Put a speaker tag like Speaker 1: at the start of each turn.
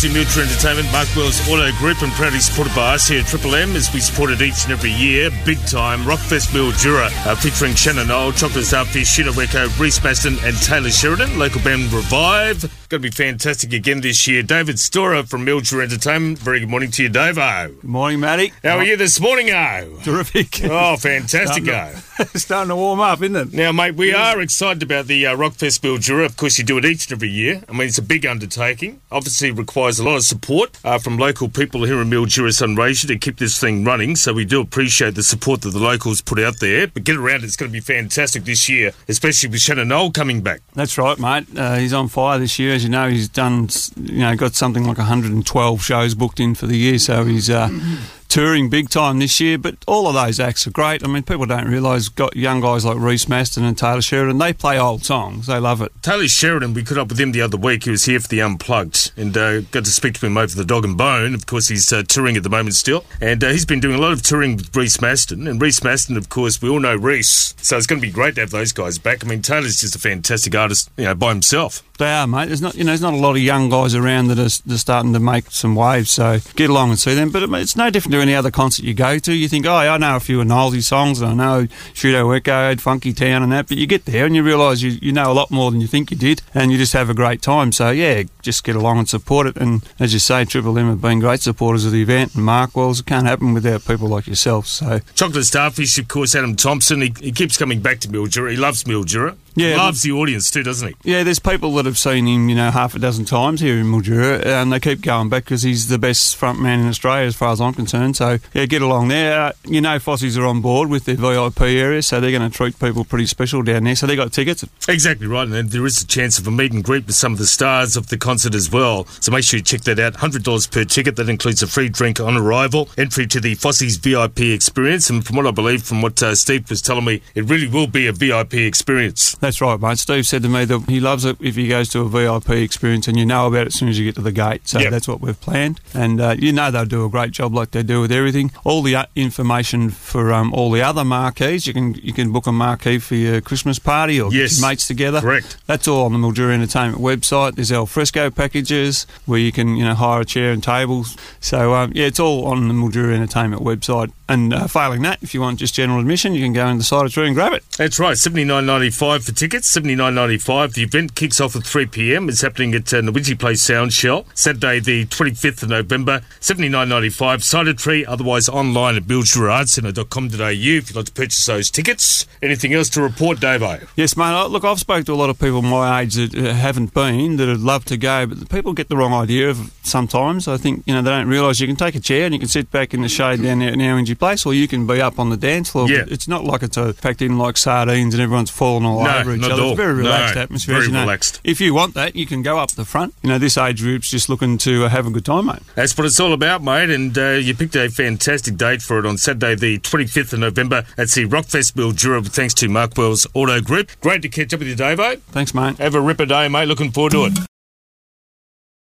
Speaker 1: to Mildura Entertainment, Mark Wells Auto Group, and proudly supported by us here at Triple M as we support it each and every year. Big time Rockfest Mildura, featuring Shannon Knoll, Chocolate Starfish, Shino Weko, Reese Maston, and Taylor Sheridan. Local band Revive. Going to be fantastic again this year. David Storer from Mildura Entertainment. Very good morning to you, Davo.
Speaker 2: Good morning, Matty.
Speaker 1: How are you this morning, O?
Speaker 2: Terrific.
Speaker 1: Oh, fantastic,
Speaker 2: Starting to warm up, isn't it?
Speaker 1: Now, mate, we are excited about the Rockfest Mildura. Of course, you do it each and every year. I mean, it's a big undertaking. Obviously, it requires a lot of support from local people here in Mildura Sunraysia to keep this thing running. So we do appreciate the support that the locals put out there. But get around, it's going to be fantastic this year, especially with Shannon Knoll coming back.
Speaker 2: That's right, mate. He's on fire this year. As you know, he's done, got something like 112 shows booked in for the year. So he's touring big time this year, but all of those acts are great. I mean, people don't realise, got young guys like Reese Maston and Taylor Sheridan, they play old songs. They love it.
Speaker 1: Taylor Sheridan, we caught up with him the other week. He was here for the Unplugged and got to speak to him over the Dog and Bone. Of course, he's touring at the moment still, and he's been doing a lot of touring with Reese Maston. And Reese Maston, of course, we all know Reese, so it's going to be great to have those guys back. I mean, Taylor's just a fantastic artist, by himself.
Speaker 2: They are, mate. There's not a lot of young guys around that are starting to make some waves, so get along and see them. But it's no different to any other concert you go to. You think, I know a few of Nolesy songs, and I know Shooto Echo, Funky Town and that, but you get there and you realise you know a lot more than you think you did, and you just have a great time. So, yeah, just get along and support it. And as you say, Triple M have been great supporters of the event, and Mark Wells, it can't happen without people like yourself. So
Speaker 1: Chocolate Starfish, of course, Adam Thompson, he keeps coming back to Mildura. He loves Mildura. Yeah, loves the audience too, doesn't he?
Speaker 2: Yeah, there's people that have seen him, half a dozen times here in Mildura, and they keep going back because he's the best front man in Australia as far as I'm concerned. So, yeah, get along there. Fossies are on board with their VIP area, so they're going to treat people pretty special down there. So they got tickets.
Speaker 1: Exactly right, and there is a chance of a meet and greet with some of the stars of the concert as well. So make sure you check that out. $100 per ticket. That includes a free drink on arrival, entry to the Fossies VIP experience, and from what I believe, from what Steve was telling me, it really will be a VIP experience.
Speaker 2: That's right, mate. Steve said to me that he loves it if he goes to a VIP experience and you know about it as soon as you get to the gate. So That's what we've planned. And they'll do a great job like they do with everything. All the information for all the other marquees, you can book a marquee for your Christmas party or get your mates together.
Speaker 1: Correct.
Speaker 2: That's all on the Mildura Entertainment website. There's al fresco packages where you can hire a chair and tables. So, it's all on the Mildura Entertainment website. And failing that, if you want just general admission, you can go in the side of tree and grab it.
Speaker 1: That's right, $79.95 for tickets, $79.95. The event kicks off at 3 p.m. It's happening at Nwidgee Place Sound Shell, Saturday the 25th of November, $79.95. Side of tree, otherwise online at milduraartcentre.com.au if you'd like to purchase those tickets. Anything else to report, Davo?
Speaker 2: Yes, mate. Look, I've spoken to a lot of people my age that haven't been, that would love to go, but people get the wrong idea of sometimes. I think, they don't realise you can take a chair and you can sit back in the shade down there at Nwidgee Place, or you can be up on the dance floor.
Speaker 1: Yeah.
Speaker 2: It's not like it's packed in like sardines and everyone's falling all over each other. It's a very relaxed atmosphere.
Speaker 1: Very relaxed.
Speaker 2: If you want that, you can go up the front. This age group's just looking to have a good time, mate.
Speaker 1: That's what it's all about, mate, and you picked a fantastic date for it on Saturday the 25th of November at the Rockfest Mildura, thanks to Mark Wells Auto Group. Great to catch up with you, Davo.
Speaker 2: Thanks, mate.
Speaker 1: Have a ripper day, mate. Looking forward to it.